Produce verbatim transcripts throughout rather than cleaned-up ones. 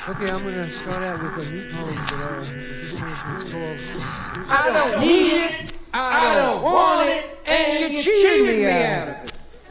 Okay, I'm gonna start out with a new poem that I was just finishing. It's called I don't need it, I don't want it, and you cheated me out of it.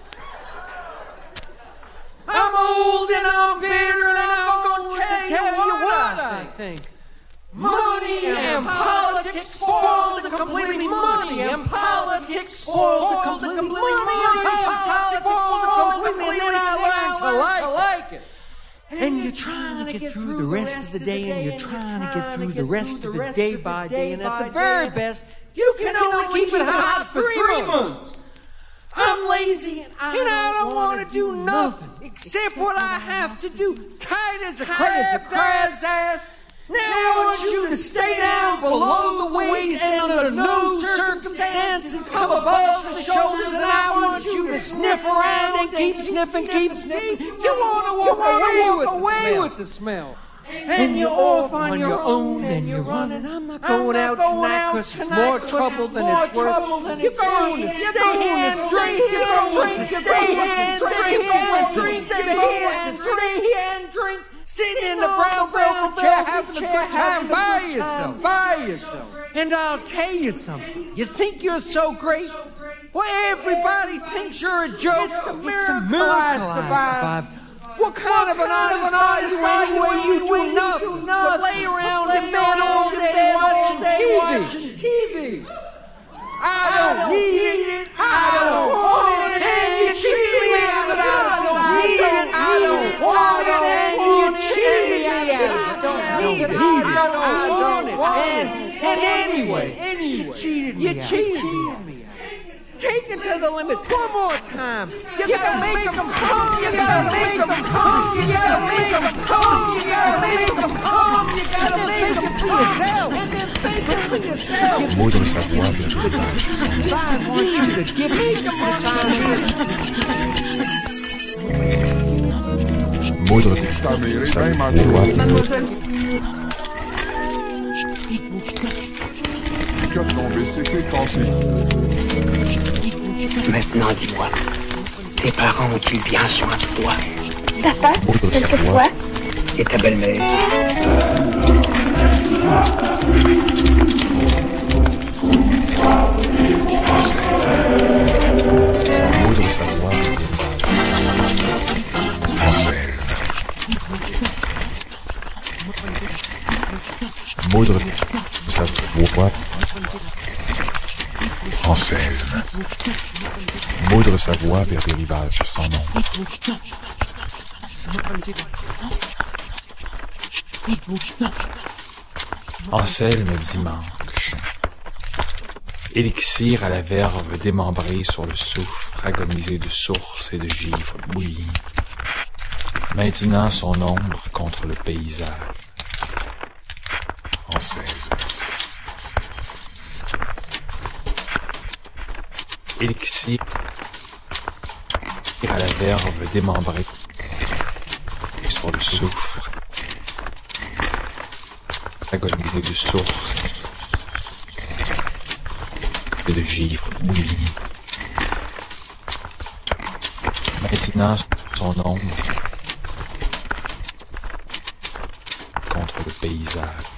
I'm old and I'm bitter and I'm gonna tell you what I think. Money and politics spoiled the completely. Money and politics spoiled the completely. Money and politics spoiled the completely. And then I learned to like it. And you're trying to get through the rest of the day, and you're trying to get through the rest of the day by day, and at the very best, you can only keep it hot for three months. I'm lazy and I don't want to do nothing except what I have to do. Tight as a crab's ass. Now I want you to stay down below the waist and under no circumstances come above the shoulders, and I want you to sniff around and keep sniffing, keep sniffing. You want to walk away with the smell. And you're off on your own and you're running. I'm not going out tonight because it's more trouble than it's worth. You're going to stay here and drink. You're going to stay here and drink. You're going to stay here and drink. drink. Sitting in the brown brown chair having a good time by yourself. By yourself. And I'll tell you something. You think you're so great? Well, everybody thinks you're a joke. It's a miracle I survived. What kind of an honest artist are you when you do nothing but lay around in bed all day watching T V? I don't need it, I don't want it, and you cheat me out of it. I don't need it, I don't want it, and you cheat me out of it. I don't need it, I don't want it, and anyway, anyway, you cheated me out. Take it to the limit one more time. You gotta make them come. You gotta make them come. You gotta make them come. You gotta make them come. You gotta make them for yourself. And then think it for yourself. Moudre sa voix vers des rivages. I want you to give me the Moudre sa voix. Cut ton B C P cassé. Maintenant, dis-moi, tes parents ont-ils bien soin de toi? Papa, quelquefois. Et ta belle-mère? Moudre sa voix. Ansel. Moudre sa voix. Anselme. Moudre sa voix vers des rivages sans nom. Anselme dimanche. Élixir à la verve démembrée sur le soufre, agonisé de sources et de givre bouilli. Maintenant son ombre contre le paysage. Anselme. Élixir à la verve démembrée sur le soufre, agonisé de sources et de givre bouilli. Maintenant son ombre contre le paysage.